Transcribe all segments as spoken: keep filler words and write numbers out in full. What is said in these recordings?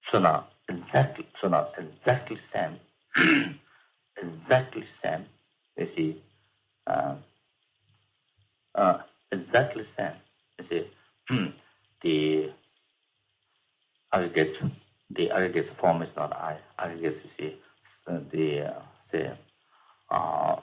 So now, exactly, so now, exactly same, exactly same, you see, uh, uh, exactly same, you see, the aggregate, the aggregate form is not I. Aggregate, you see, uh, the, uh, the, uh,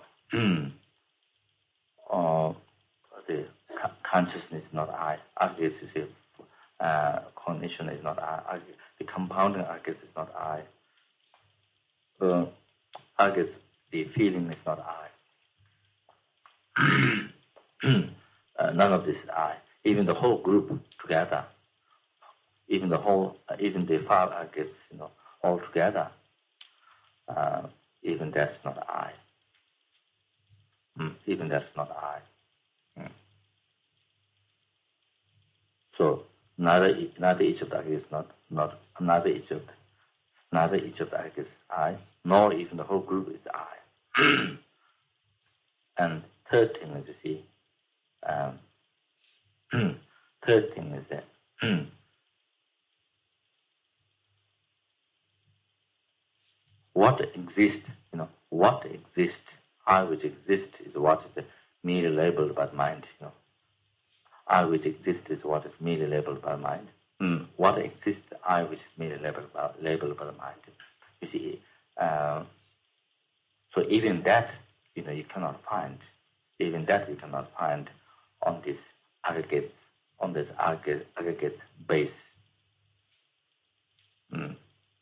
uh, the consciousness is not I. Aggregate, you see, uh, cognition is not I. The compounding aggregate is not I. Uh, aggregate, the feeling is not I. uh, none of this is I. Even the whole group together, even the whole, uh, even the five aggregates, you know, all together, uh, even that's not I. Mm, even that's not I. Mm. So neither neither each of the aggregates not not neither each of neither each of the aggregates is I, nor even the whole group is I. And third thing is, you see, um, third thing is that what exists, you know, what exists, I which exists is what is merely labeled by mind, you know. I which exists is what is merely labeled by mind. Mm. What exists, I which is merely labeled by, labeled by the mind. You see, uh, so even that, you know, you cannot find. Even that you cannot find on this aggregate, on this aggregate, aggregate base. Mm.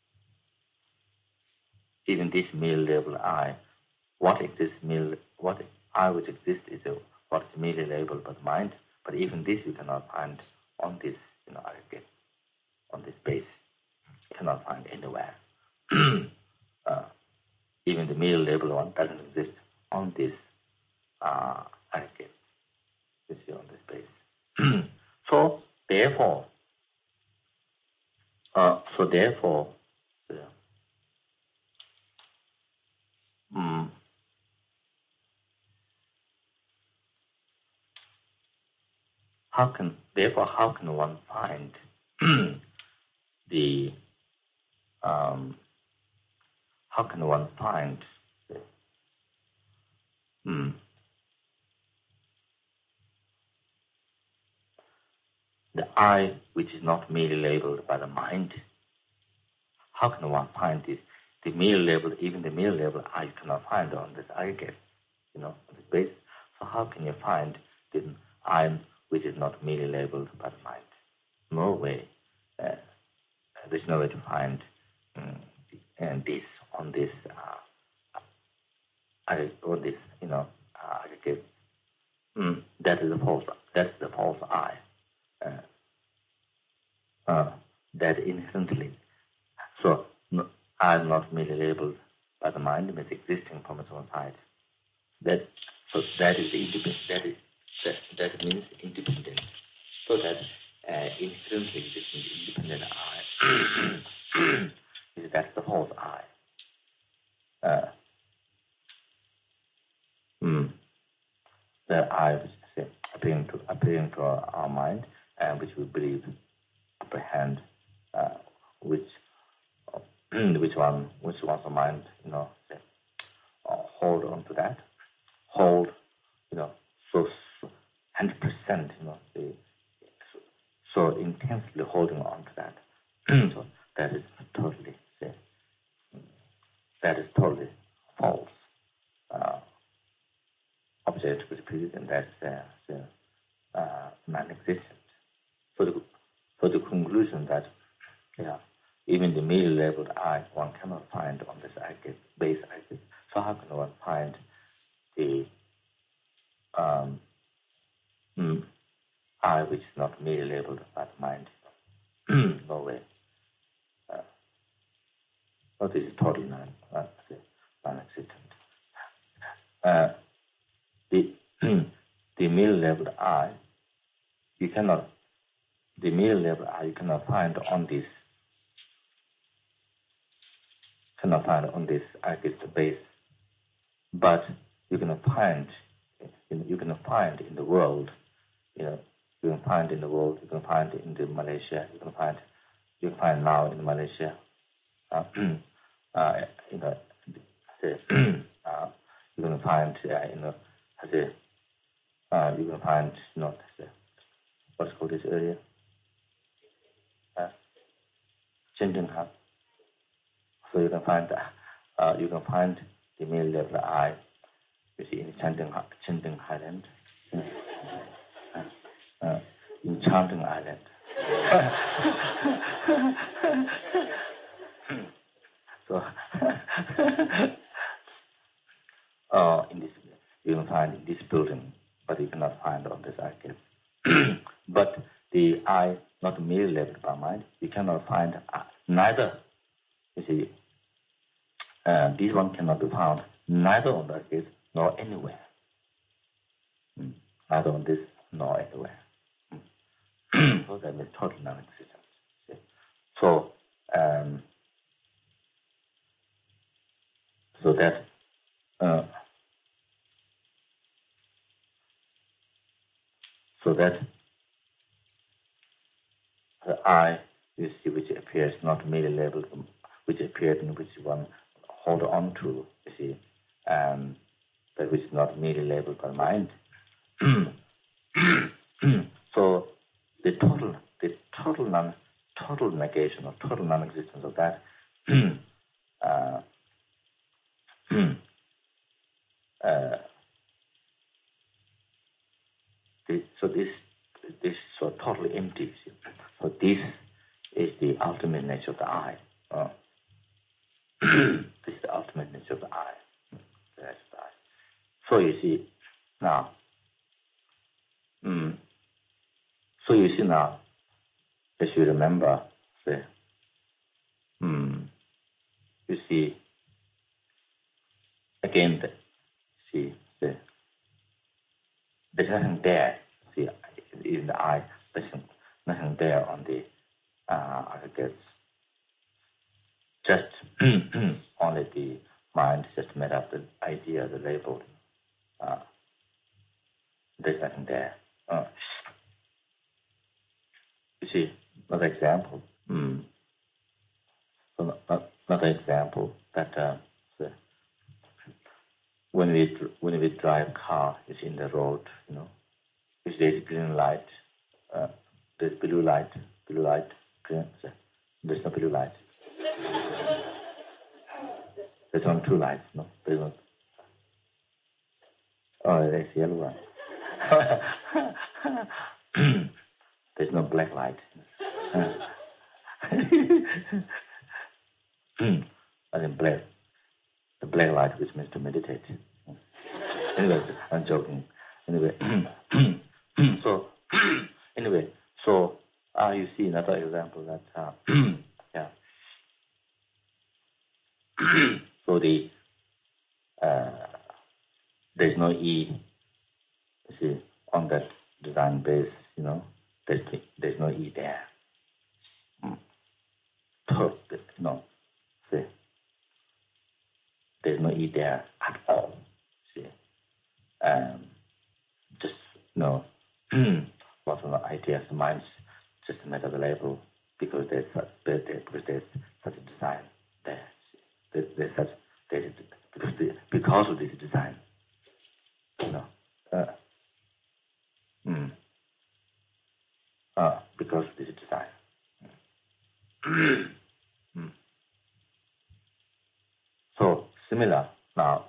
Even this merely labeled I, what exists merely, what I which exists is a, what is merely labeled by the mind. But even this you cannot find on this, you know, aggregate, on this base. You cannot find anywhere. uh, even the merely labeled one doesn't exist on this uh, aggregate. You see, on this base. so therefore, uh, so therefore, uh, mm, how can therefore how can one find the um, how can one find the, mm, the I which is not merely labeled by the mind? How can one find this? The merely labeled, even the merely labeled I you cannot find on this aggregate, you know, on this base. So how can you find the I which is not merely labeled by the mind? No way. Uh, there's no way to find um, and this on this uh, on this, you know, uh, aggregate. Mm, that is the false. That's the false I. Uh, uh, that inherently. So no, I am not merely labeled by the mind, it means existing from its own side. That so that is the independent. That is that that means independent. So that uh, inherently existing independent I. That's the false I. Uh, mm, the I which is appearing to appearing to our, our mind and which we believe, apprehend, uh, which uh, which one which one's mind, you know, say, uh, hold on to that, hold, you know, so hundred percent, you know, the, so, so intensely holding on to that. So that is totally say, that is totally false. Uh, object with period, and that's uh, uh, non-existent. For the for the conclusion that yeah, even the merely labeled I one cannot find on this aggregate, base aggregate. So how can one find the um, mm, I which is not merely labeled by the mind? No way. Uh, well, this is totally non, uh, non-existent. Uh, the the merely labeled I, you cannot. The merely labeled I you cannot find on this. Cannot find on this aggregate base, but you can find. You can find in the world. You know, you can find in the world. You can find in the Malaysia. You can find you find now in Malaysia, uh, uh, you know, uh, you can find, uh, you know, uh, you can find, you know, what's called this area? Uh, Chintung. So you can find, uh, you can find the male level eye, you see, in Chintung, Chintung Island, uh, uh, in Chintung Island. So, uh, in this, you can find in this building, but you cannot find on this archive. But the eye, not merely leveled by mind, you cannot find uh, neither, you see, uh, this one cannot be found neither on the archive nor anywhere. Mm. Neither on this nor anywhere. Mm. So that means total non-existence. See? So, um, so that uh, so that the eye, you see, which appears not merely labeled, which appears in which one hold on to, you see, um, but which is not merely labeled by mind. So the total, the total non, total negation or total non-existence of that. uh, uh, this, so this, this is so totally empty. See? So this is the ultimate nature of the eye. Uh, this is the ultimate nature of the eye. That's the eye. So you see now. Mm, so you see now, as you remember, say, mm, you see again. The, see, the, there's nothing there. See, in the eye, there's nothing there on the uh, aggregates. Just only the mind just made up the idea, the label. Uh, there's nothing there. Uh, you see, another example. Mm. So not, another example that uh, the, when we when we drive car, it's in the road. You know, if there's green light, uh, there's blue light, blue light, green. There's no blue light. There's only two lights. No, there's no. Oh, there's yellow one. There's no black light. I think black, the black light, which means to meditate. Anyway, I'm joking. Anyway, so anyway, so uh, you see another example that uh, yeah. So the uh, there's no E. You see, on that design base, you know, there's there's no E there. Mm. So, no, see, there's no E there at all. See, um, just no, lots of ideas, minds just made up the label because there's such there, because there's such a design there. See. There's, there's such there's because, the, because of this design, you know. Uh, mm, uh, because of this design. mm. So similar now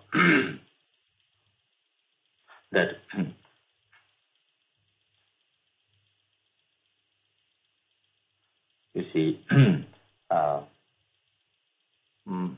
that you see uh, mm,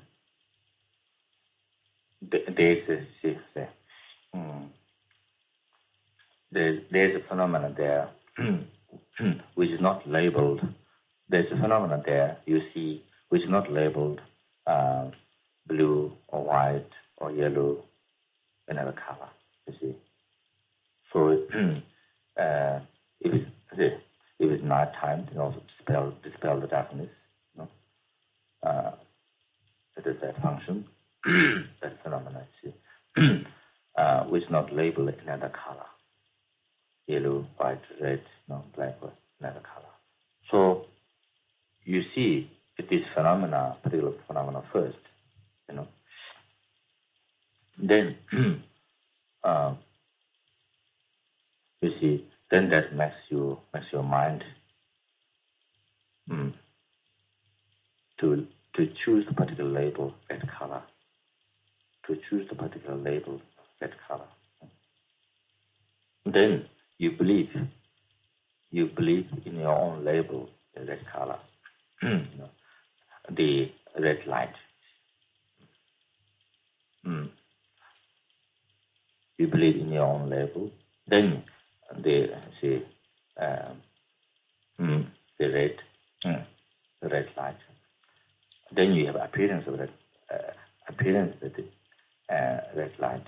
there's a, see, see, mm, there's, there's a phenomenon there which is not labeled. There's a phenomenon there you see which is not labeled uh, blue or white or yellow, another color. You see. So uh, if it's if it's night time, you know, dispel dispel the darkness. You know, uh, it is that function, that phenomenon. You see, uh, which is not labeled another color. Yellow, white, red, no, black, or another color. So you see this phenomena, particular phenomena first, you know, then uh, you see, then that makes you makes your mind mm, to to choose the particular label, that color, to choose the particular label, that color. Then you believe, you believe in your own label, that color, you know, the red light. Mm. You believe in your own label, then the see um, mm, the red, mm, the red light. Then you have appearance of that uh, appearance of the uh, red light.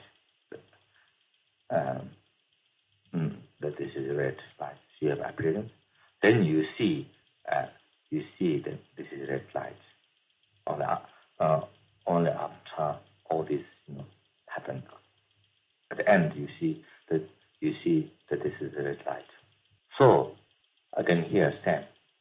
Um, mm, that this is red light. So you have appearance. Then you see, uh, you see that this is red light. Only, uh, only after all this, you know, happened. At the end, you see that you see that this is a red light. So again, here same.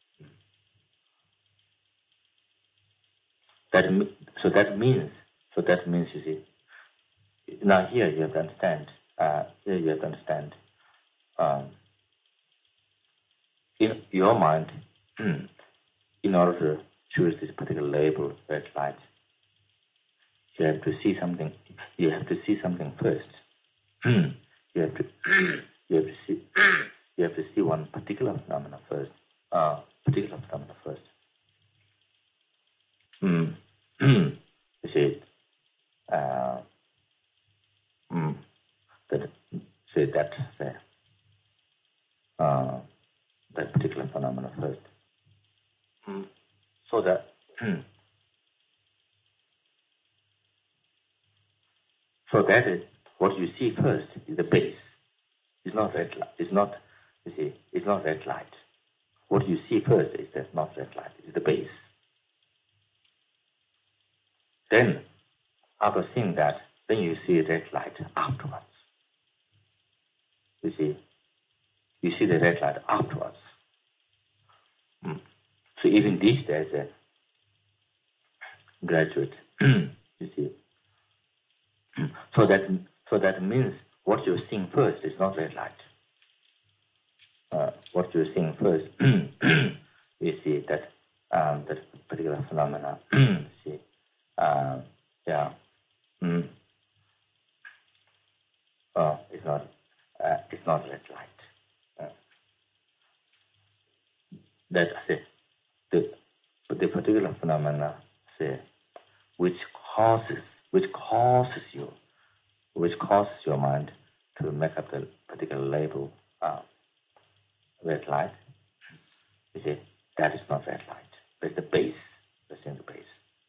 That so that means so that means you see. Now here you have to understand. Uh, here you have to understand. Um, in your mind, in order to choose this particular label, red light, you have to see something. You have to see something first. you have to. You have to see. You have to see one particular phenomena first. Uh, particular phenomena first. Mm. You see, uh, mm, that say that say, uh, that particular phenomena first. Mm. So that so that is what you see first is the base. It's not red light. It's not you see. It's not red light. What you see first is that not red light. It's the base. Then, after seeing that, then you see red light afterwards. You see, you see the red light afterwards. Mm. So even these days, a graduate, you see. So that so that means what you're seeing first is not red light. Uh, what you're seeing first, you see that um, that particular phenomena. see, uh, yeah, mm, uh, it's not uh, it's not red light. Uh, that say the the particular phenomena say which causes which causes you which causes your mind to make up the particular label uh, red light. You see, that is not red light. That's the base. That's in the base.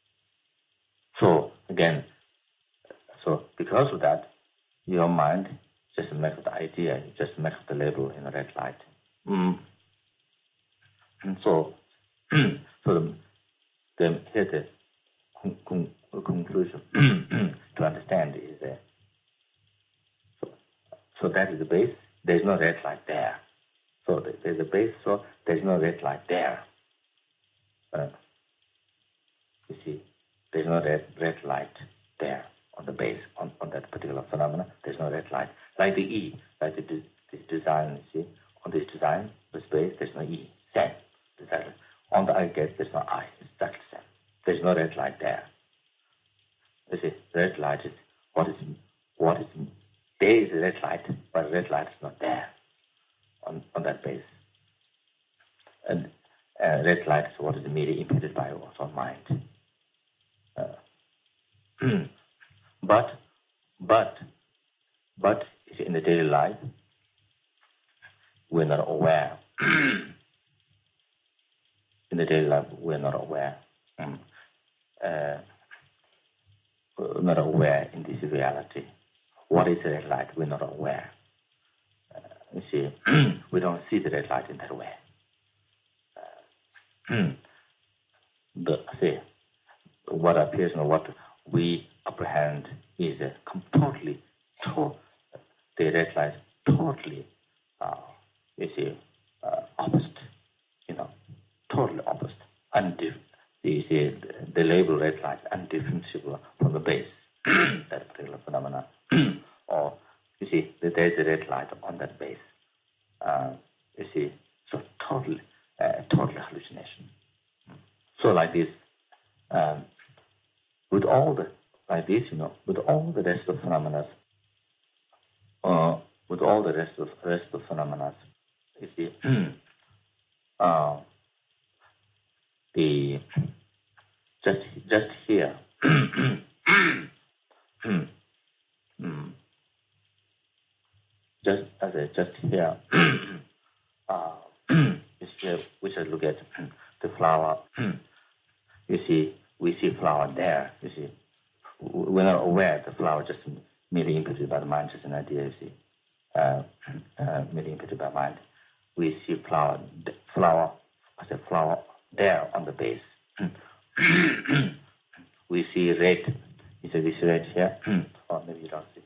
So again, so because of that, your mind just makes the idea, just makes the label in a red light. Mm. And so, so the, the, here the con, con, conclusion to understand is that so, so that is the base. There is no red light there. So there's a base, so there's no red light there. Uh, you see, there's no red, red light there on the base, on, on that particular phenomena. There's no red light. Like the E, like the, this design, you see, on this design, the space, there's no E. Same. Exactly. On the I gate, there's no I. It's exactly the same. There's no red light there. You see, red light is what is, what is, there is a red light, but red light is not there on, on that base. And uh, red light is what is immediately impeded by our mind. Uh, but, but, but in the daily life, we're not aware. In the daily life, we're not aware. Mm. Uh, we're not aware in this reality. What is the red light? We're not aware. Uh, you see, we don't see the red light in that way. Uh, the, see, what appears and what we apprehend is a totally, to, the red light totally, uh, you see, uh, opposite, you know, totally opposite. undif- the, the, the label red light undifferentiable from the base, that particular phenomena. Or, you see, there is a red light on that base. Uh, you see, so totally, uh, totally hallucination. So like this, um, with all the, like this, you know, with all the rest of phenomena, uh, with all the rest of rest of phenomena, you see, uh, the just just here, just as a just here, uh, is here, we should look at the flower. You see, we see flower there. You see, we're not aware the flower just merely imputed by the mind, just an idea. You see, uh, uh, merely imputed by mind. We see flower, flower, as a flower there on the base. We see red. You see this red here, or maybe you don't see.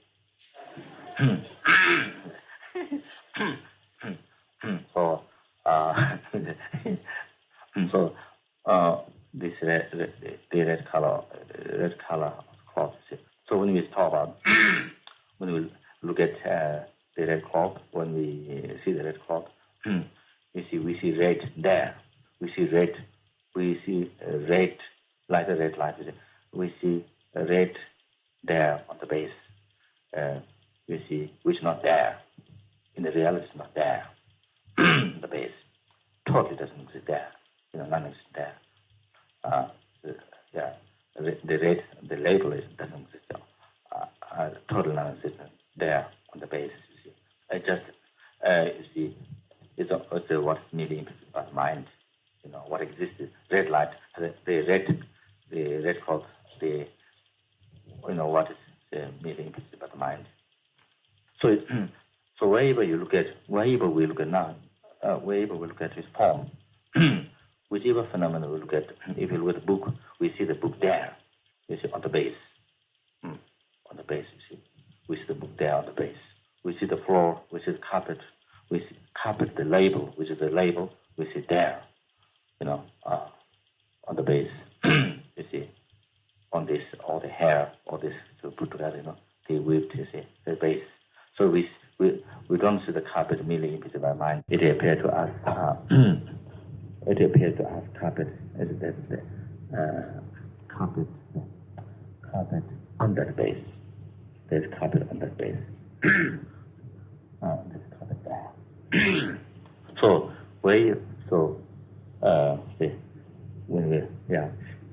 so, uh, so. Uh, this red, red, the red color, red color cloth. So when we talk about, when we look at uh, the red cloth, when we see the red cloth, you see, we see red there. We see red. We see red, like a red light. We see red there on the base. Uh, you see, which is not there. In the reality, it's not there. The base totally doesn't exist there. You know, none exists there. Uh, the, yeah, the, the rate, the label is, doesn't exist there. Uh, uh, total non-existent there on the base. You see, I just uh, you see, it's, it's uh, what's merely impacted by the mind. You know, what exists is red light, the, the red, the red cloth, the you know what is uh, merely impacted by the mind. So, it, so wherever you look at, wherever we look at now, uh, wherever we look at this form. Whichever phenomenon we look at, if you look at the book, we see the book there, you see, on the base. Mm. On the base, you see. We see the book there on the base. We see the floor, we see the carpet, we see carpet, the label, which is the label, we see there, you know, uh, on the base. You see, on this, all the hair, all this, to put together, you know, the whipped, you see, the base. So we we, we don't see the carpet merely imputed by mind. It appears to us, uh, it appears to us carpet as the uh, carpet, carpet on that base. There's carpet on that base. uh, there's carpet there. so we so uh, see, when we yeah.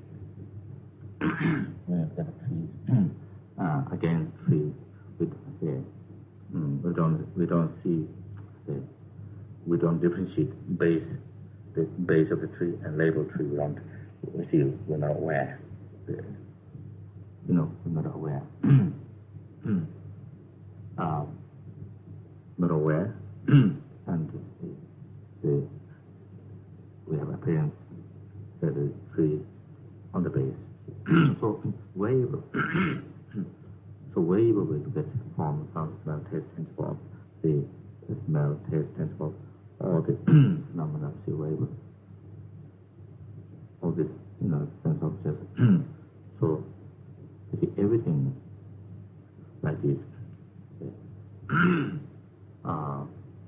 uh, again, tree. We say mm, we don't we don't see say, we don't differentiate base. The base of the tree and label tree, we don't, we see, we're not aware. You know, we're not aware. um, not aware, and the, the, we have appearance that the tree on the base. so wherever, so wherever we look at form, sound, smell, taste, sense, form, the, the smell, taste, sense, form, all the phenomena, see whatever, all this, you know, sense objects. so, you see, everything like this, uh,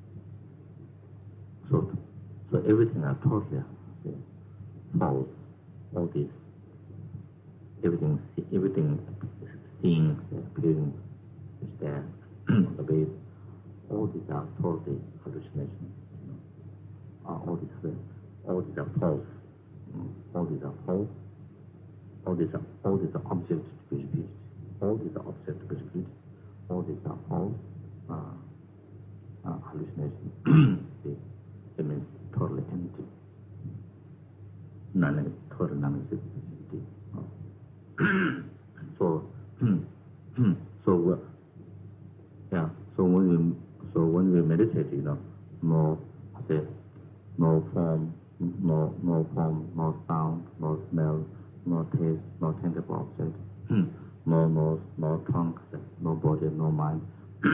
so, so everything are totally uh, false. All this, everything, everything, seeing, appearing, is there on the base. All these are totally hallucinations. Uh, all these, uh, all these are false. Mm. All these are false. All these are, all these are objects to be repeated. All these are objects to be repeated. All these are false uh, uh, hallucinations. It means totally empty. None, total non-existent. Uh. so, so, uh, yeah. So when we, so when we meditate, you know, no, say, no form, no, no form, no sound, no smell, no taste, no tangible object, no nose, no tongue, no body, no mind.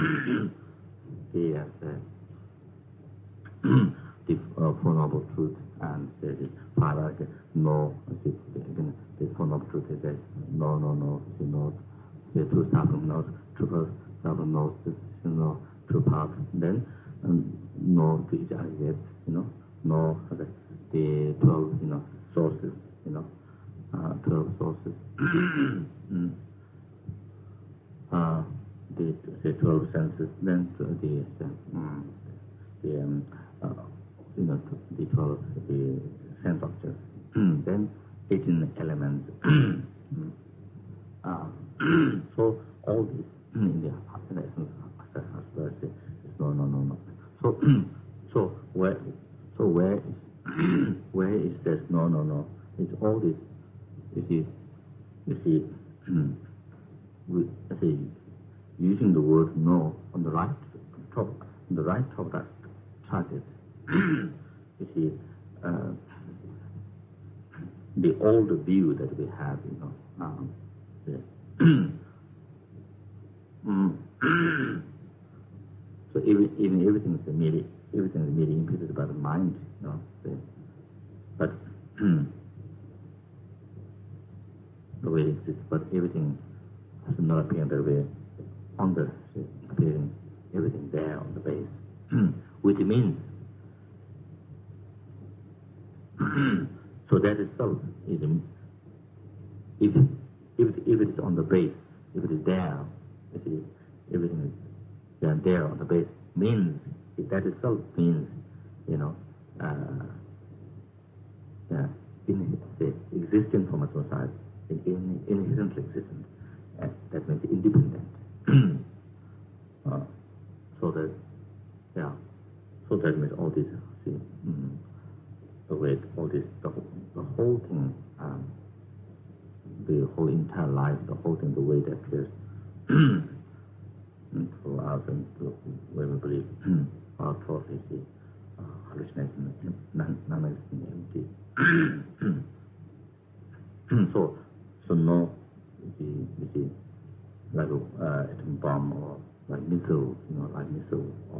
He has uh, the uh, Four Noble Truths and say the hierarchy, no, see, again, the form of truth is that no, no, no, see, no, the two suffering notes, triple suffering notes, you know, two parts, then um, no to each other, yes, you know, no, the, the twelve, you know, sources, you know, uh, twelve sources. mm. uh, the, the twelve senses, then the, the, um, the um, uh, you know, the twelve, the sense objects, then eighteen elements. uh, so all this in the essence of is no, no, no, no. So, so where, so where is, where is this no, no, no? It's all this. You see, you see, we see using the word no on the right top, on the right top of that chart is, you see, uh, the old view that we have, you know, um, the, mm. So even, even everything is merely everything is merely imputed by the mind, you know. The, but the way it exists, but everything has not appearing that way on the say, appearing everything there on the base, which means so that itself is if if if it is on the base, if it is there, if it is, everything is there, there on the base, means that itself means, you know, uh, yeah, in the existence from a society, in, in inherently existent, and that means independent. uh, so that, yeah, so that means all this, see, mm, the way all this, the whole, the whole thing, um, the whole entire life, the whole thing, the way that appears to us and to, when we believe our thought is the uh, hallucination, non-existent, empty. so, so no, you see, you see, like a uh, atom bomb or like missile, you know, like missile or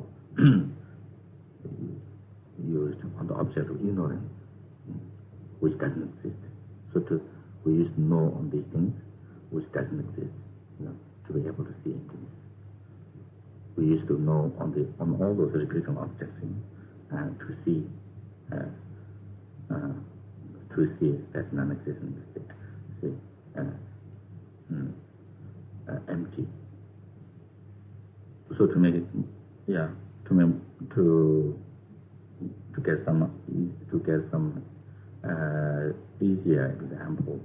used on the object of ignorance, which doesn't exist. So to, we use no on these things, which doesn't exist, you know, to be able to see emptiness. We used to know on the on all those repeating objects, you know, uh, to see, uh, uh, to see that non-existent state, see, uh, mm, uh, empty. So to make it, yeah, to make, to to get some to get some uh, easier example.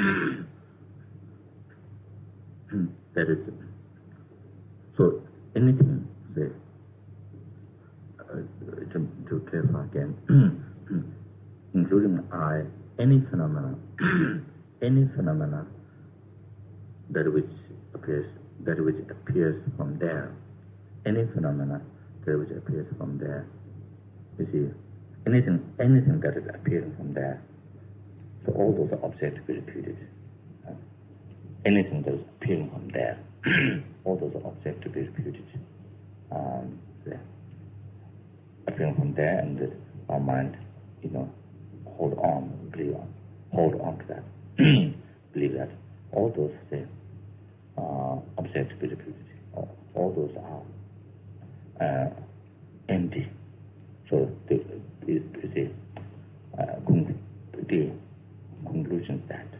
That is, so anything, say, uh, to, to clarify again, including I, any phenomena, any phenomena that which appears, that which appears from there, any phenomena that which appears from there, you see, anything, anything that is appearing from there, so all those objects to be repeated. Uh, anything that is appearing from there, all those objects to be repeated. Um, yeah. Appearing from there, and uh, our mind, you know, hold on, believe on, hold on to that, believe that all those say, uh, objects to be repeated, all, all those are uh, empty. So the, the, the, uh, con- the conclusion is that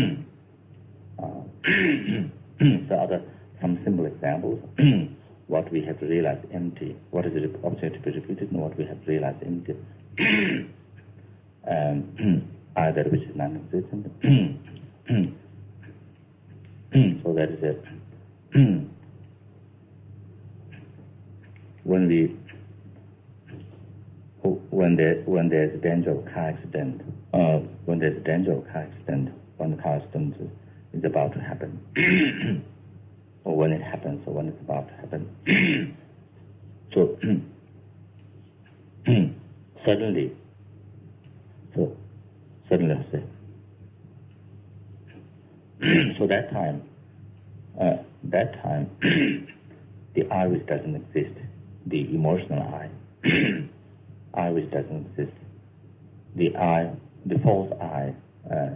uh, so other some simple examples. What we have realized empty. What is the object to be repeated, and what we have realized empty. um, either which is non-existent. So that is it. when we when there when there's a danger of car accident, uh, when there's a danger of car accident, when the car accident is about to happen, or when it happens, or when it's about to happen. So suddenly, so suddenly, I say, so that time, uh, that time, the I which doesn't exist, the emotional I, I which doesn't exist, the eye, the false eye, uh,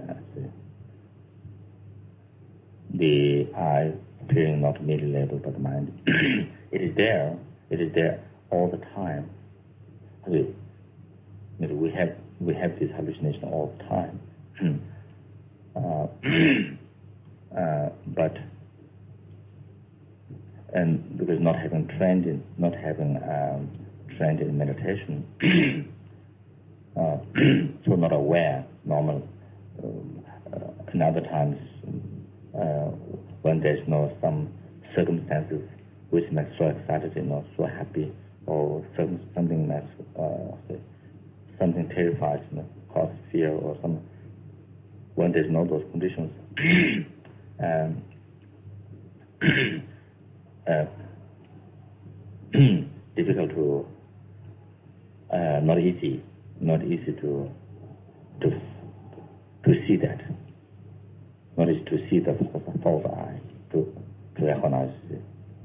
the eye appearing not merely labeled but mind. It is there. It is there all the time. We, we have we have this hallucination all the time. uh, uh, but and because not having trained in not having um, trained in meditation, uh, so not aware normal. Um, uh, in other times, uh, when there's no some circumstances which makes so excited, you know, so happy, or some, something that's uh, say, something terrifies, you know, cause fear, or some when there's no those conditions, um, uh, difficult to, uh, not easy, not easy to to to see that, not easy to see the false eye, to to recognize it.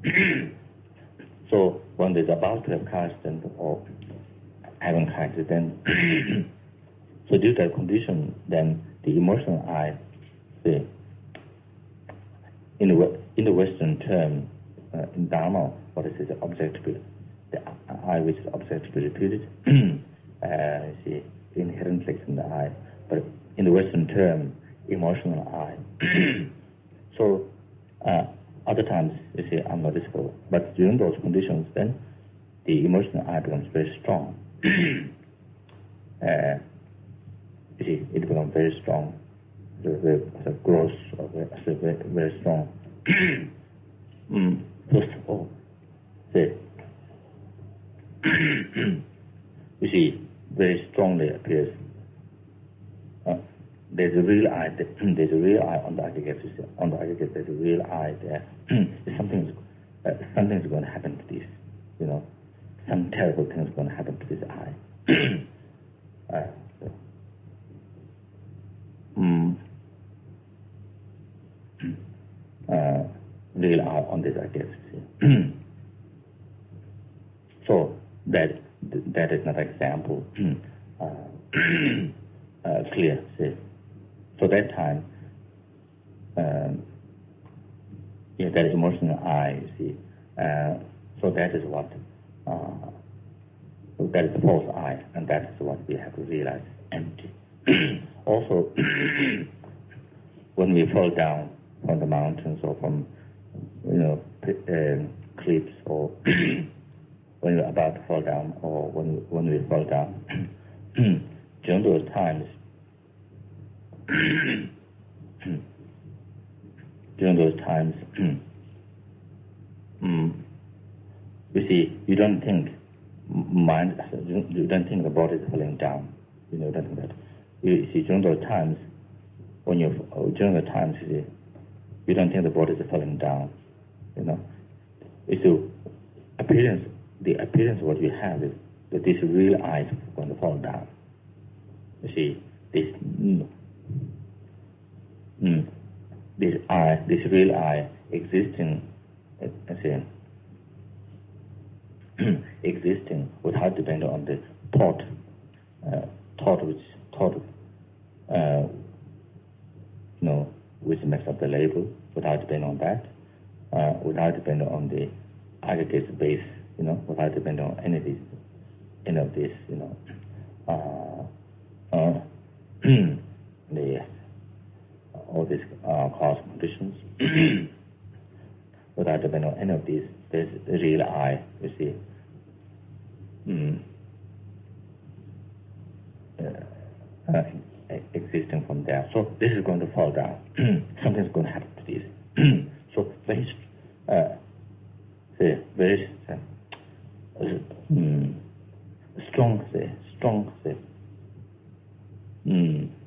So when there's about to have accident or having accident, then so due to that condition, then the emotional eye, the in the in the Western term, uh, in Dharma, what is it? The object to be, the eye which is object to be repeated, uh, see inherently in the eye, but in the Western term, emotional eye. So. Uh, Other times, you see, unnoticeable. But during those conditions, then the emotional eye becomes very strong. uh, you see, it becomes very strong. The, the, the growth of it is very, very strong. mm. First of all, see, you see, very strongly appears. Uh, There's a real eye. There's a real eye on the aggregate. On the aggregate, there's a real eye there. Something's uh, something's going to happen to this. You know, some terrible thing's going to happen to this eye. uh, so, mm, uh, real eye on this aggregate. So that that is not example uh, uh, clear. See. So that time, um, yeah, that emotional eye, you see. Uh, so that is what, uh, that is the false eye, and that is what we have to realize, empty. Also, when we fall down from the mountains or from, you know, uh, cliffs, or when we're about to fall down, or when when we fall down, during those times, during those times, mm, you see, you don't think mind, you don't think the body is falling down. You know, you don't think that. You see, during those times, when you during the times, you see, you don't think the body is falling down. You know, it's the appearance. The appearance what you have is that this real eye is going to fall down. You see, this. Mm, Mm. This eye, this real eye, existing, I say, existing without depending on the thought, uh, thought which thought, uh, you know, which makes up the label, without depending on that, uh, without depending on the aggregate base, you know, without depending on any of these, any of this, you know, uh, uh, the. all these uh, cause conditions, without depending on any of these, there's the real eye, you see, mm. uh, uh, existing from there. So this is going to fall down. Something's going to happen to this. So very, uh, say, very uh, mm, strong, say, strong, say, mm.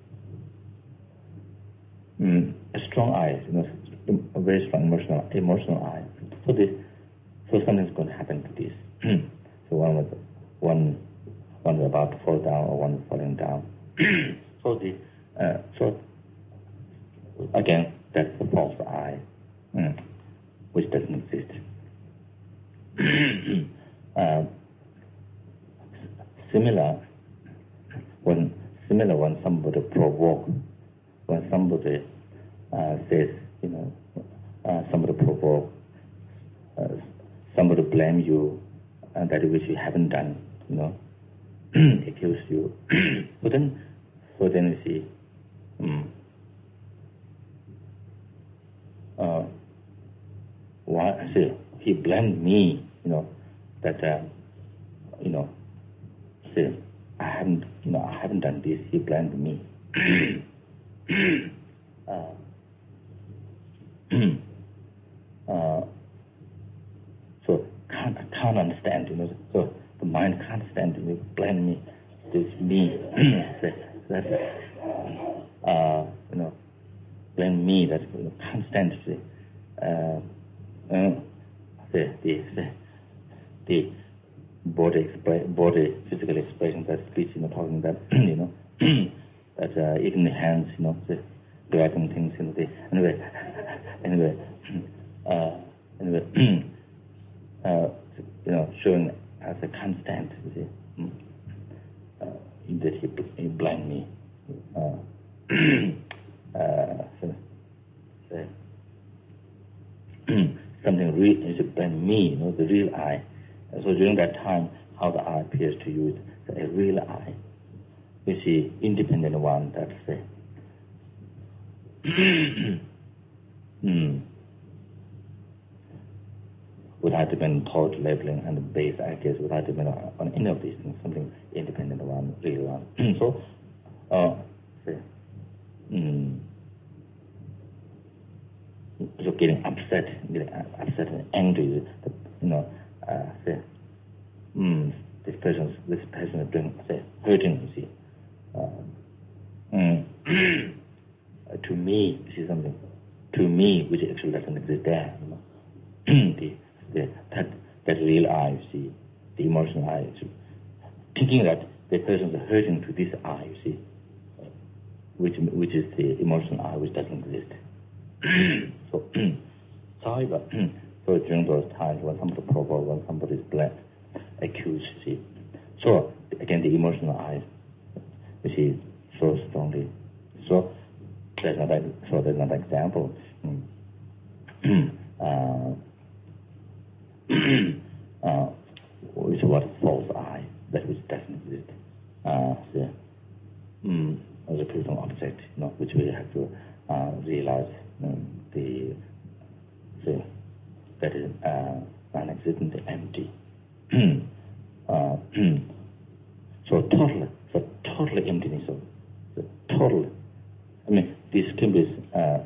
Mm, a strong eye, you know, a very strong emotional emotional eye. So this, so something's going to happen to this. So one was one one was about to fall down, or one falling down. So the uh, so again, that's the false eye, mm, which doesn't exist. uh, similar when similar when somebody provoke, when somebody uh, says, you know, uh, somebody provoke, uh, somebody blame you, and that which you haven't done, you know, accuse you. so then, so then you see, um, uh, why? See, he blamed me, you know, that, uh, you know, see, I haven't, you know, I haven't done this. He blamed me. uh, uh, so can't can't understand, you know. So the mind can't stand, you know, blame me. This me, that uh, you know, blame me. That you know, can't stand. See, uh, uh, the the the. the body expre- body physical expression, that speech, you know, talking that, you know, that uh, even the hands, you know, the grabbing things, you know, the, anyway, anyway, uh, anyway, uh, you know, showing as a constant, you see, uh, that he, he blind me, uh, uh, so, so, something real is blind me, you know, the real I. So during that time, how the eye appears to you is a real eye. You see, independent one, that's it. mm. Without depending on thought, labeling, and base ideas, without depending on, on any of these things, something independent one, real one. so, uh, say, mm, so getting upset, getting upset and angry, you know, uh, say, mm, this person, this person is doing, say, hurting, you see. Uh, mm, uh, to me, you see something, to me, which actually doesn't exist there, you know. the, the, that, that real eye, you see, the emotional eye, you see, thinking that the person is hurting to this eye, you see, which, which is the emotional eye, which doesn't exist. so, however, so during those times when somebody provoke, when somebody is blamed, accused, you see. So again, the emotional eye, you see, so strongly. So there's another, so there's another example. uh, uh, which is what false eye, that which doesn't exist. Uh, the, mm, as a personal object, you know, which we have to uh, realize um, the, the that is uh, non-existent, empty. uh, so total, so total emptiness of the total. I mean, this can be uh,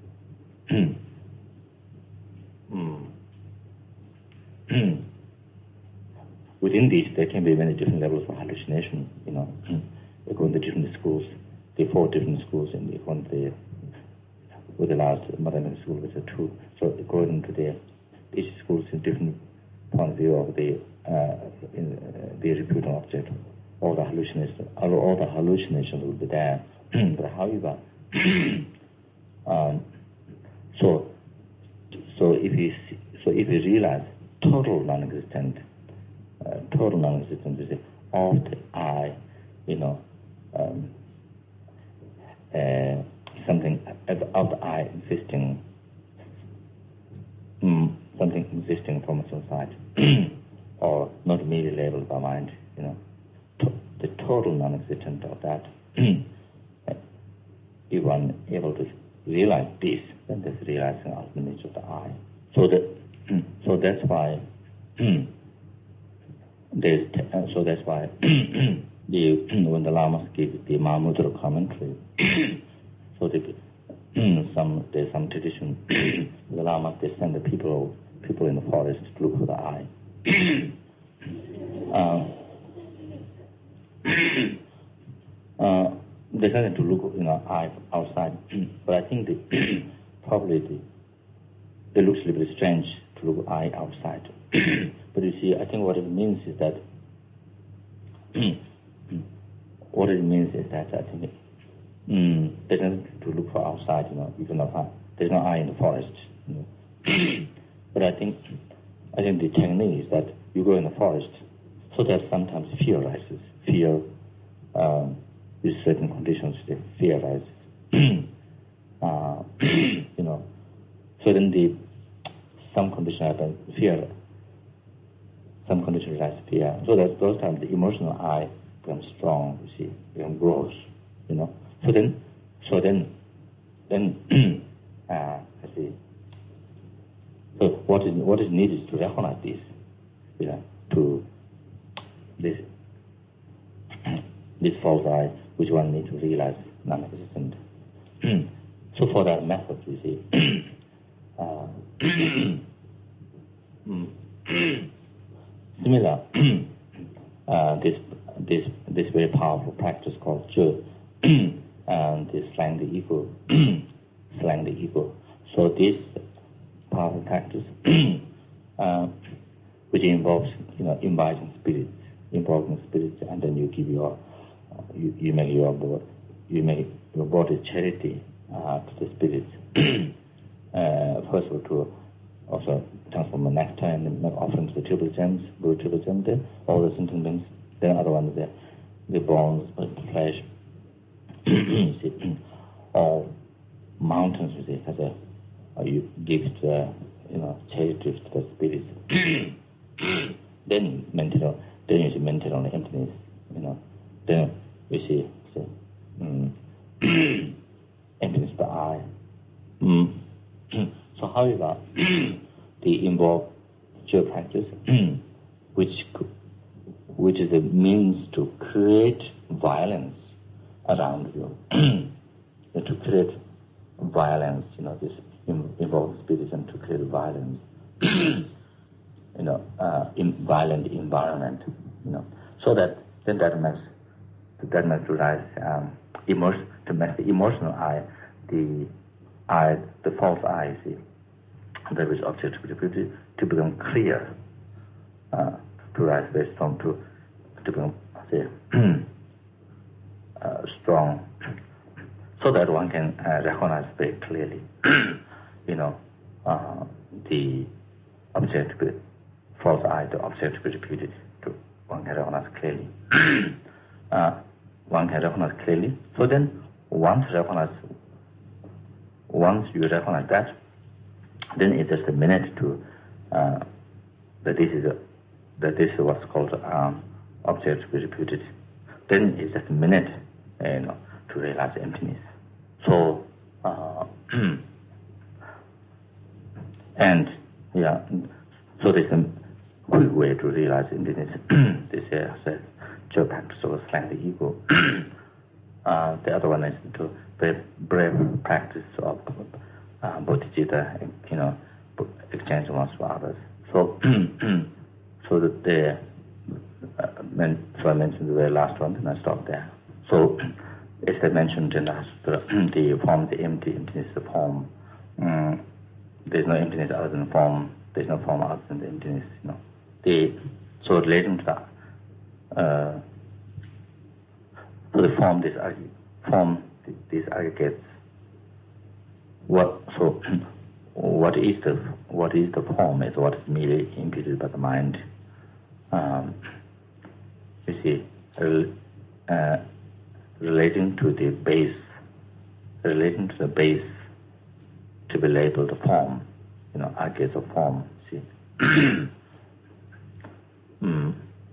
within this there can be many different levels of hallucination. You know, according to different schools, the four different schools, and according to the with the last modern school, which are two. So according to the each school's in different point of view of the uh, in, uh, the reputed object, all the hallucinations, all, all the hallucinations will be there. But however, um, so so if you see, so if you realize total non-existent, uh, total non-existent is of the I, you know, um, uh, something of the I existing. Mm, something existing from its own side, or not merely labeled by mind, you know, to, the total non-existence of that. If one able to realize this, then there's realizing ultimate nature of the I. So that, so that's why there's, uh, so that's why the when the Lamas give the Mahamudra commentary, so the some there's some tradition the Lamas they send the people people in the forest to look for the eye. uh, uh, they send them to look, you know, eye outside. But I think the, probably the, it looks a little bit strange to look eye outside. But you see, I think what it means is that what it means is that I think mm, there's nothing to look for outside, you know, even though there's no eye in the forest. You know. But I think I think the technique is that you go in the forest, so that sometimes fear rises. Fear, um, with certain conditions, the fear arises. uh, you know, certainly some condition happen, fear, some condition arises fear. So that those times the emotional I becomes strong, you see, becomes grows, you know. So then, so then, then, uh, I see. So what is what is needed is to recognize this, you know, to this this false I, which one needs to realize non-existent. So for that method, you see, uh, similar, uh, this this this very powerful practice called Zhe, and this slang the ego, slang the ego. So this powerful practice, uh, which involves, you know, inviting spirits, invoking spirits, and then you give your, uh, you, you make your body, you make your body's charity uh, to the spirits. uh, first of all, to also transform the nectar and make offerings to the triple gems, go to triple gems, then all the sentient beings. Then other ones, the the bones, the flesh, you see, all mountains, you see, has a uh, you give to, you know, charity to the spirits. Then mental, then you see mental on emptiness, you know. Then you see, see um, emptiness the I. Mm. So, however, the involved Zhe practice, which which is a means to create violence around you, to create violence, you know, this involves spirits and to create violence, you know, uh, in violent environment, you know, so that then that makes that makes rise um, emotion to make the emotional I, the I, the false I, see, that is objectivity, to become clear, uh, to rise very strong, to to become say uh, strong, so that one can uh, recognize very clearly, you know, uh, the objective false I, the objective repeated, to one can recognize clearly. uh, one can recognize clearly. So then, once recognize, once you recognize that, then it's just a minute to uh, that this is a, that this is what's called um, object reputed. Then it's just a minute, you know, to realize emptiness. So, uh, and yeah, so there's a quick way to realize emptiness. This is a Zhe practice of slang the ego. uh, the other one is to very brave practice of uh, bodhicitta, you know, exchange ones for others. So, so that the uh, men, so I mentioned the very last one, and I stopped there. So, as I mentioned in the, the form, the empty, emptiness, the form. Um, there's no emptiness other than form. There's no form other than the emptiness. You know, the so relating to that, uh, so the form, this form, these aggregates. What so? What is the what is the form? Is what is merely imputed by the mind. Um, you see, uh, relating to the base, relating to the base to be labeled form, you know, aggregates of form. See, mm.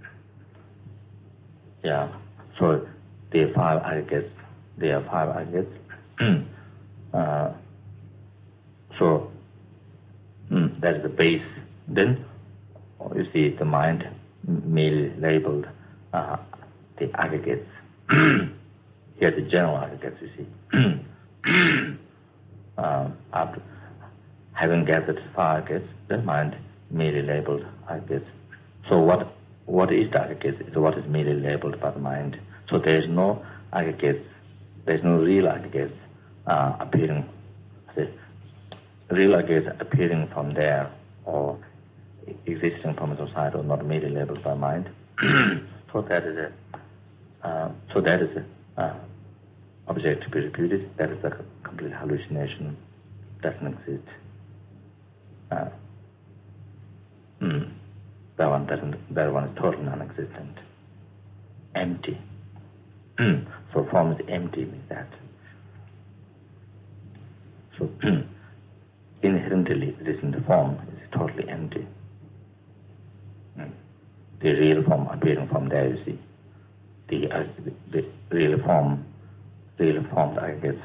yeah. So there are five aggregates. There are five aggregates. uh, so. Mm, that's the base. Then you see the mind merely labeled uh, the aggregates. Here the general aggregates, you see. um, after having gathered five aggregates, the mind merely labeled aggregates. So what what is the aggregates is what is merely labeled by the mind. So there is no aggregates, there is no real aggregates uh, appearing. Say, real aggregates appearing from there or existing from the society or not merely labeled by mind. So that is a uh, so that is a uh, object to be reputed. That is a complete hallucination. Doesn't exist. Uh, mm, that one doesn't. That one is totally non-existent, empty. So form is empty means that. So inherently, this in the form is totally empty. Mm. The real form appearing from there, you see. The, uh, the, the real form, real form, I guess,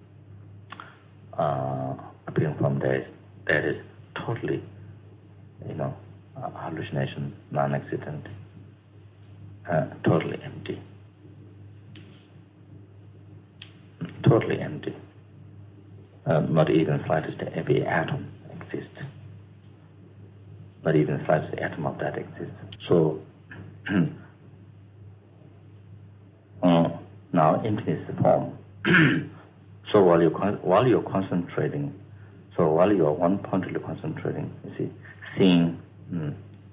uh, appearing from there, that is totally, you know, uh, hallucination, non-existent, uh, totally empty. Totally empty. Uh, not even slightest every atom exists. Not even slightest atom of that exists. So uh, now emptiness is the form. So while you con- while you're concentrating, so while you're one-pointedly concentrating, you see, seeing mm,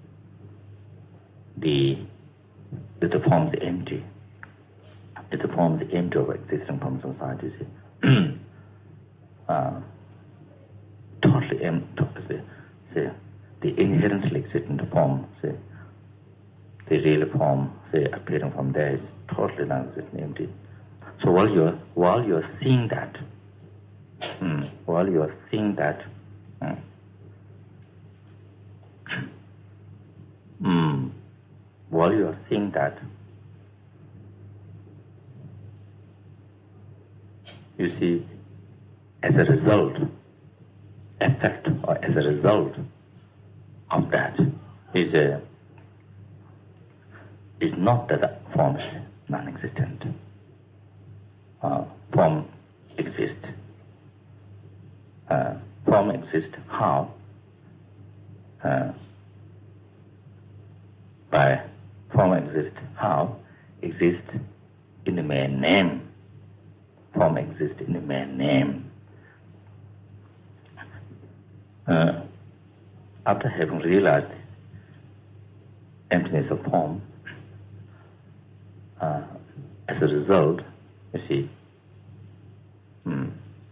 the that the form is empty. That the form is empty of existing forms of society. You see. Uh, totally empty, say, say, the inherently existent form, say, the real form, say, appearing from there is totally non-existent, empty. So while you're while you're seeing that, hmm, while you're seeing that, hmm, hmm, while you're seeing that, you see. As a result, effect or as a result of that is a is not that the form is non-existent. Uh, form exists. Uh, form exists how? Uh, by form exists how? Exists in the mere name. Form exists in the mere name. Uh, after having realized emptiness of form, uh, as a result, you see, mm,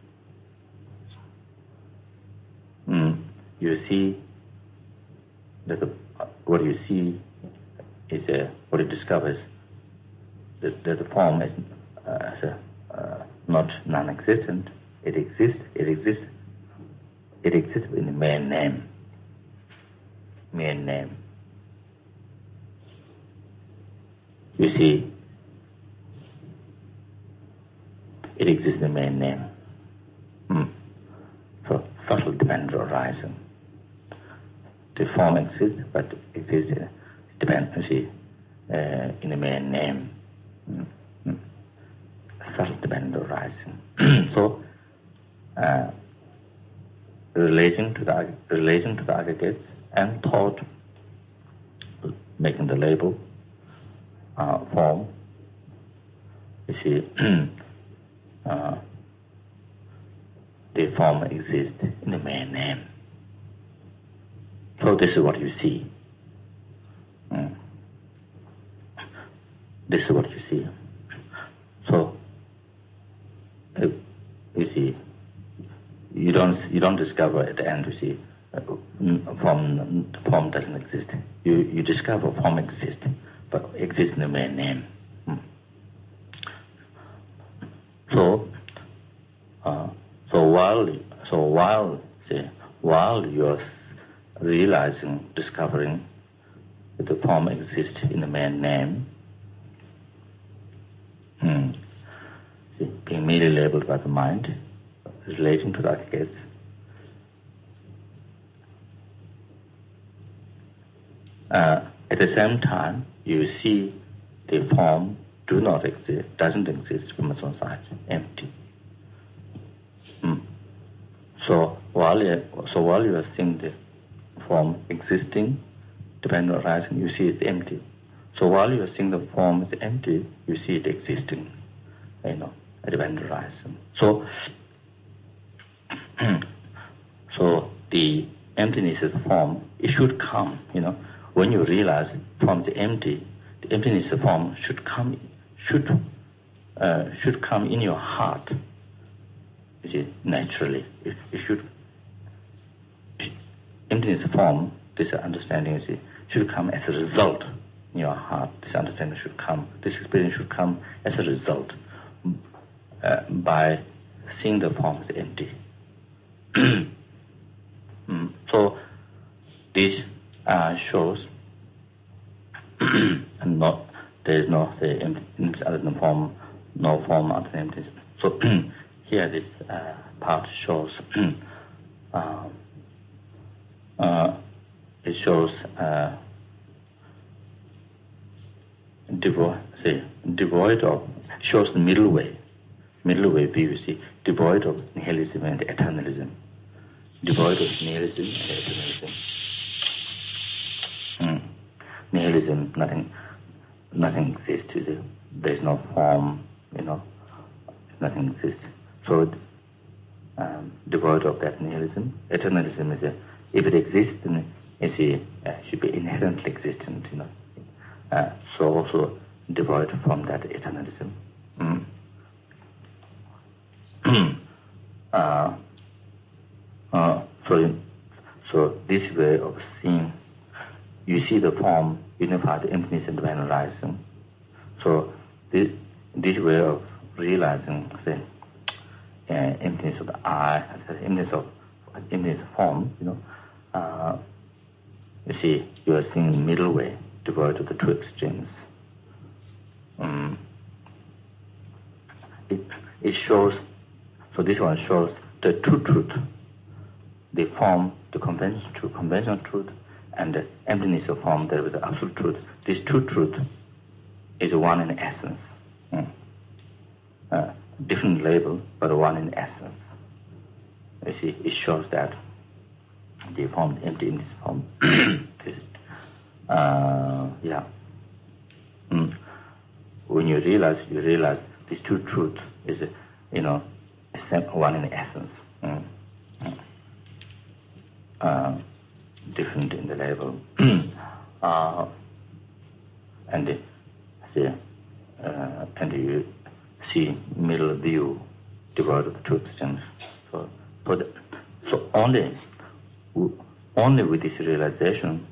mm, you see that the, what you see is a, what it discovers that, that the form is uh, as a, uh, not non-existent. It exists. It exists. It exists in the mere name. Mere name. You see, it exists in the mere name. Hmm. So subtle dependent arising. The form exists, but exists in depend. You see, uh, in the mere name. Hmm. Hmm. Subtle dependent arising. So. Uh, Relating to the relating to the aggregates and thought, making the label uh, form. You see, uh, the form exists in the mere name. So this is what you see. Mm. This is what you see. So uh, you see. You don't you don't discover at the end, you see, uh, form, form doesn't exist. You you discover form exists, but exists in the mere name. Hmm. So, uh, so while so while say while you're realizing, discovering that the form exists in the mere name, hmm, see, being merely labeled by the mind. Relating to the aggregates, uh, at the same time, you see the form do not exist, doesn't exist from its own side, empty. Mm. So while you, so while you are seeing the form existing, dependent arising, you see it's empty. So while you are seeing the form is empty, you see it existing, you know, dependent arising. So. So the emptiness of form, it should come, you know, when you realize from the empty, the emptiness of form should come, should uh, should come in your heart, you see, naturally. It, it should, it, emptiness of form, this understanding, you see, should come as a result in your heart. This understanding should come, this experience should come as a result uh, by seeing the form as empty. mm. So this uh, shows and not there is no say emptiness other than form, no form other than emptiness. So here this uh, part shows uh, uh, it shows uh, devoid, say devoid of shows the middle way, middle way view. You see, devoid of nihilism and eternalism, devoid of nihilism and eternalism. Mm. Nihilism, nothing, nothing exists. You see. There is no form, you know, nothing exists. So, um, devoid of that nihilism. Eternalism is a, if it exists, then you see, uh, should be inherently existent, you know. Uh, so also devoid from that eternalism. Mm. uh, uh, so, so this way of seeing, you see the form unified emptiness and divine arising. So this this way of realizing, say, uh, emptiness of the I, emptiness of emptiness of form, you know, uh, you see, you are seeing the middle way, devoid of the two extremes. Um, it it shows. So this one shows the true truth, the form, the conventional truth, conventional truth, and the emptiness of form, there is the absolute truth. This true truth is one in essence. Mm. Uh, different label, but one in essence. You see, it shows that the form, the empty, empty form. is, uh, yeah. Mm. When you realize, you realize this true truth is, you know, one in essence. Mm. Mm. Uh, different in the label. uh, and the, see, uh, and you see middle view devoid of the two extremes. So, for the, so only, only with this realization,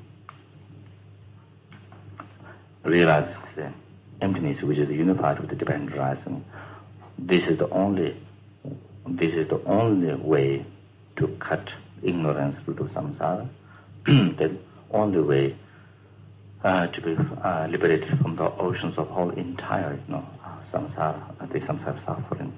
realize the emptiness which is unified with the divine rising. This is the only, this is the only way to cut ignorance root of samsara. The only way uh, to be uh, liberated from the oceans of whole entire, you know, samsara, the samsara suffering,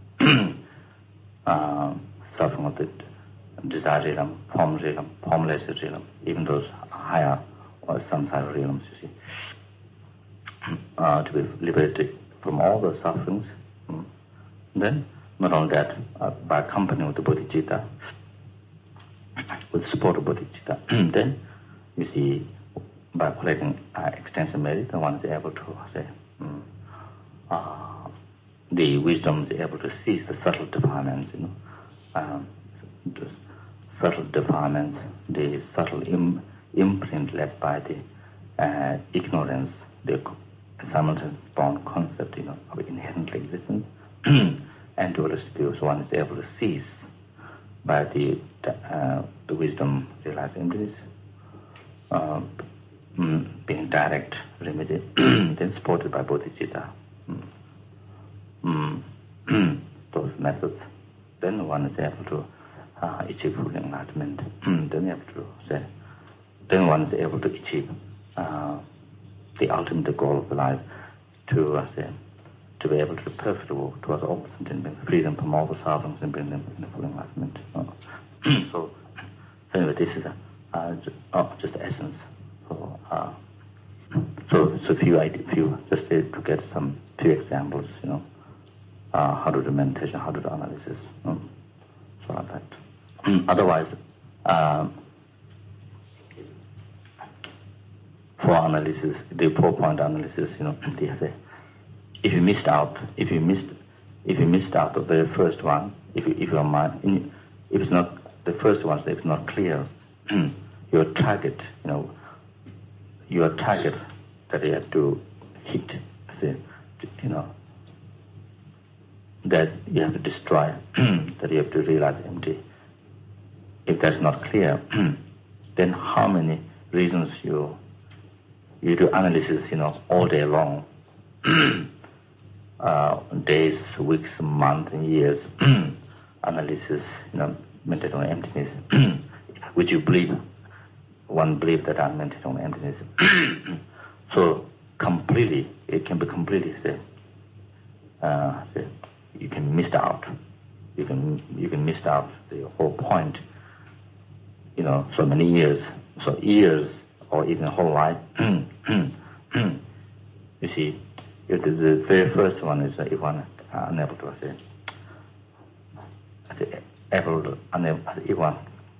uh, suffering of the desire realm, form realm, formless realm, even those higher or samsara realms, you see, uh, to be liberated from all those sufferings. Mm. Then, not only that, uh, by accompanying with the bodhicitta, with the support of bodhicitta, then you see, by collecting uh, extensive merit, one is able to say, um, uh, the wisdom is able to seize the subtle defilements, you know, um, the subtle defilements, the subtle im- imprint left by the uh, ignorance, the simultaneous born concept, you know, of inherently existence, and dualist views, one is able to seize by the uh, the wisdom realizing emptiness, uh, mm, being direct remedy, then supported by bodhicitta. Mm. Mm. Those methods, then one is able to uh, achieve full enlightenment. Then you have to say, then one is able to achieve uh, the ultimate goal of life, to uh, say, to be able to perfectly walk towards the opposite and bring freedom from all the sufferings and bring them in the full enlightenment. Uh, so, anyway, this is a, uh, just, oh, just the essence. So, uh, so, so few ideas, few just to get some few examples, you know, uh, how to do meditation, how to do analysis. Um, so like that. Otherwise, um, for analysis, the four-point analysis, you know, they say, if you missed out, if you missed, if you missed out the very first one, if you, if your mind, if it's not the first one, if it's not clear, your target, you know, your target that you have to hit, say, you know, that you have to destroy, that you have to realize empty. If that's not clear, then how many reasons you you do analysis, you know, all day long. uh, days, weeks, months, and years analysis, you know, meditate on emptiness, which you believe, one believe that I'm meditating on emptiness. So completely, it can be completely, say, uh, say, you can miss out. You can you can miss out the whole point. You know, so many years, so years, or even whole life. You see, if the, the very first one is uh, if one uh, unable to say, say able to, unable, if one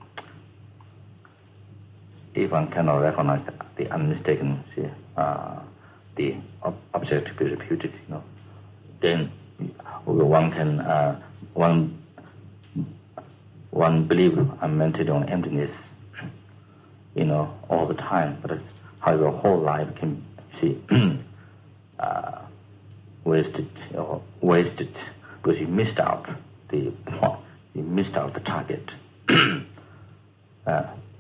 if one cannot recognize the, the unmistaken, see, uh, the ob- object to be reputed, you know, then one can uh, one one believe I'm meditating on emptiness, you know, all the time. But how your whole life can see uh, wasted or wasted because you missed out the point, you missed out the target. uh,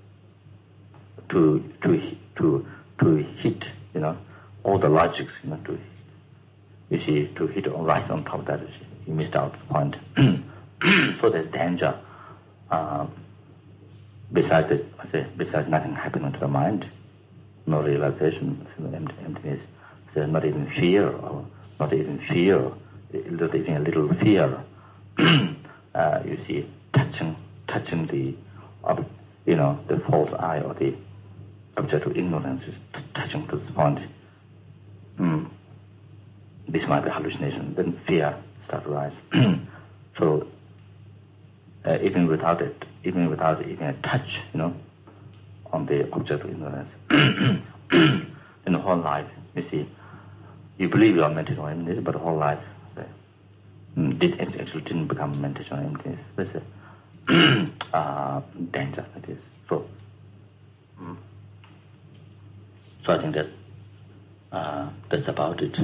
to to to to hit, you know, all the logics, you know, to you see to hit right on top of that, you missed out the point. So there's danger. Um, besides this, I say, besides nothing happening to the mind, no realization, emptiness, so not even fear, or not even fear, not even a little fear. uh, you see, touching, touching the, uh, you know, the false eye or the object of ignorance is t- touching to this point. Mm. This might be hallucination. Then fear starts to rise. So uh, even without it, even without even a touch, you know, on the object of ignorance, in the whole life, you see, you believe you are meditating on emptiness, but the whole life, say, mm, did actually didn't become meditation on emptiness. That's a uh, danger. It is so. Mm. So I think that uh, that's about it.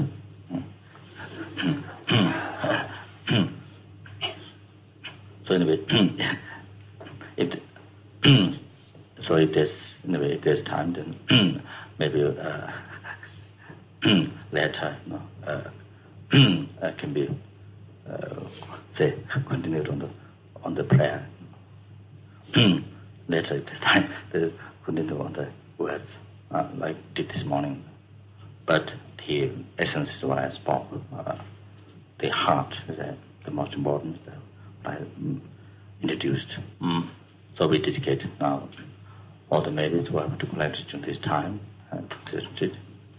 So anyway, if so, if there's anyway, if there's time, then maybe uh, later, you know, uh, uh, can be uh, say continued on the on the prayer. Later, if there's time, they continue on the words uh, like did this morning. But the essence is what I spoke. Uh, the heart is uh, the most important. Uh, by um, introduced. Mm. So we dedicate now all the merits we have to collect during this time and present it.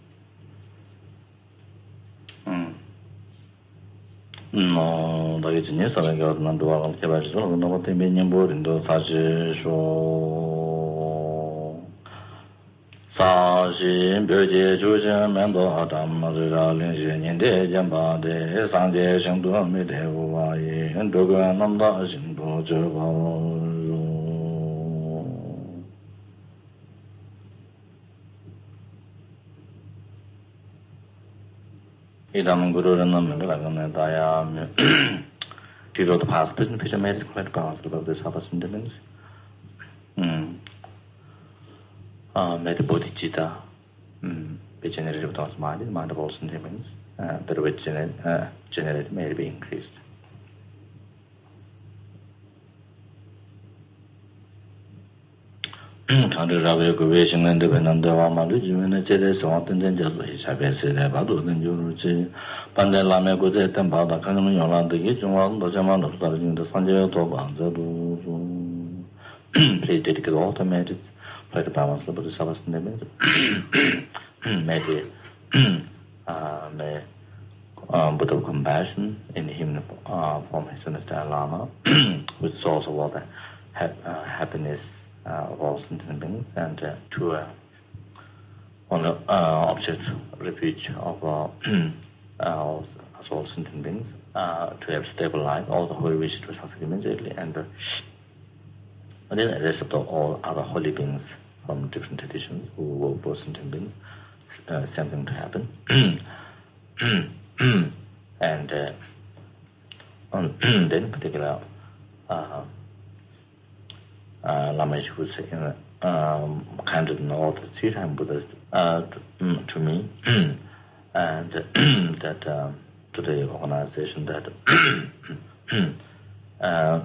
No, da yi jini sa la gyo nan duwa gal ke ba ji so no te me nyam bo rin do sa ji sho sa xin byo je ju xian men do ha dam ma zhe ra lin xie nian de jian ba de san jie xiang du me de wu wa yi hen du ge nam da xin do zhe ba ru idam guru ren nam me la gan da ya me to the past present future merits collect balance about this habits and demons. Hmm. Uh, may the bodhicitta um, be generated with one's mind, the mind of all sentiments, uh, that which gener- uh, generated may be increased. Tangri Ravi Kuvi Shinglan de Venanda Wamalu Jimena Chede Sawatan Jazu Hishabe Sede Badu Juru Pande Lame Guze Tempada Kanam Yolanda Gijunwan, the Jaman of Sarjin, the Sanjay Toban, please dedicate all the merits. Try to balance the Bodhisattvas in the middle. May uh, may um, Buddha of compassion in him uh, from his Sunnisthaya Lama, which is also all the ha- uh, happiness uh, of all sentient beings, and uh, to uh, on the uh, object refuge of uh, uh, as all sentient beings, uh, to have stable life, all the holy wish to succeed immediately, and uh, and then the rest of the, all other holy beings from different traditions who were both sentient beings, uh, same thing to happen. And uh, on, then in particular, uh, uh, Lama would say, you know, um, handed in all the three-time Buddhas uh, to, mm, to me, and uh, that um, to the organization that uh,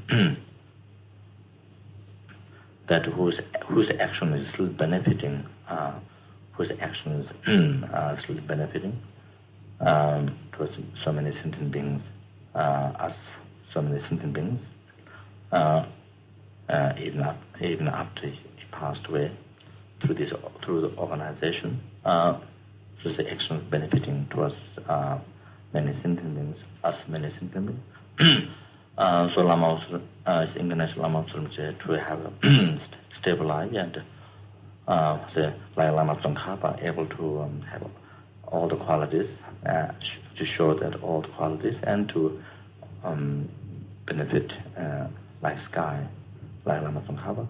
that whose whose action is still benefiting, uh, whose action is uh, still benefiting um, towards so many sentient beings, uh, as so many sentient beings, uh, uh, even up, even after he passed away, through this through the organization, uh, so the action is benefiting towards uh, many sentient beings, as many sentient beings. Uh, so Lama also, uh, International Lama also to have a stable life and uh, the like Lama Tsongkhapa able to um, have all the qualities, uh, to show that all the qualities and to um, benefit uh, like sky, like Lama Tsongkhapa.